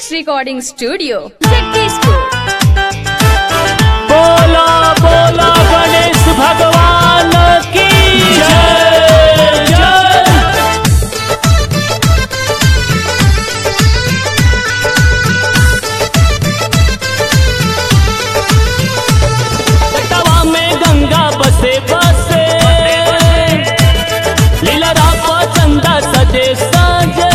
Next Recording Studio, Jagdishpur। बोला बोला गणेश भगवान की जय जय। तवा में गंगा बसे बसे लीला रापा चंदा सजे साजे।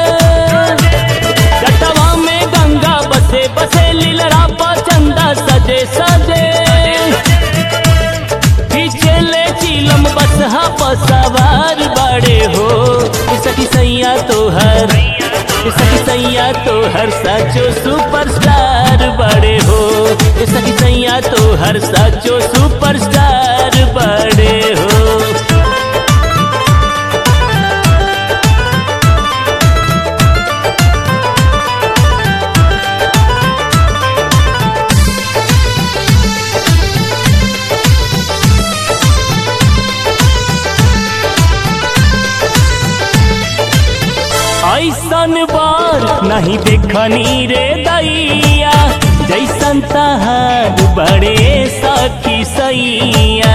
तवा में गंगा बसे बसे लीला रापा चंदा सजे सजे। चले चीलम बसहा पसवार बड़े हो सखी सैया तो हर साचो सुपरस्टार बड़े हो। सखी सैया तो हर साचो सुपरस्टार बड़े हो। ऐसन बार नहीं देखनी रे दैया जैसन तहार बड़े सखी सैया।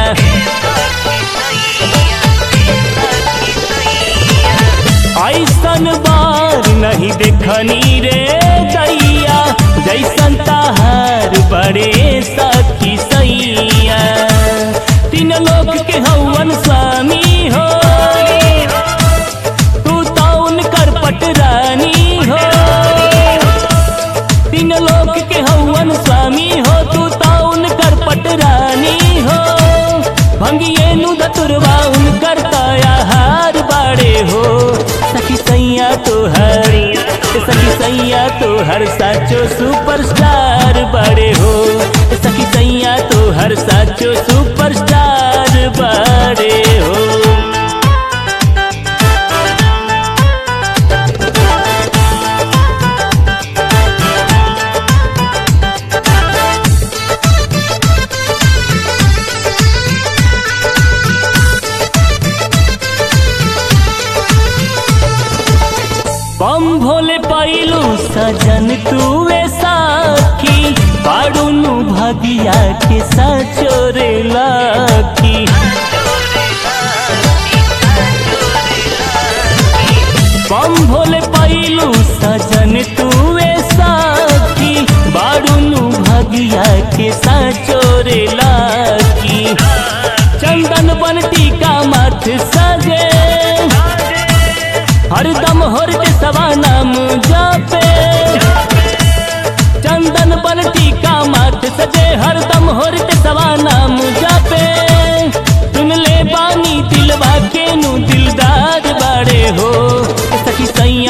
ऐसन बार नहीं देखनी रे दैया जैसन तहार बड़े सखी सैया। तीन लोक के हवन स्वामी हो रानी हो। तीन लोक के हवन स्वामी हो तू ताउन कर पट रानी हो। भंगिए नु धतुरवा उनकर तयाहार बाड़े हो। सखी सैया तो हर साचो सुपरस्टार बड़े हो। सखी सैया तो हर साचो सुपरस्टार बड़े हो। बम भोले पाइलू सजन तुवे साखी पाड़ूनु भगिया के सचोरे लाखी। बम भोले पाइलू सजन तुवे साखी बाड़ूनु भगिया के सचोरे लाखी। चंदन बन टीका माथ सजे हरदम होर के सवा नाम जापे। चंदन बन टीका माथ सजे हरदम होर के सवा नाम जापे। सुन ले बानी दिलवा के नु दिलदार बड़े हो। सखी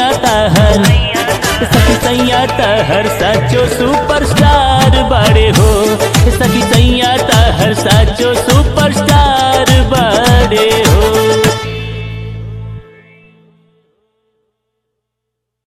सैया हर साचो सुपरस्टार बड़े हो। सखी सैया हर साचो सुपरस्टार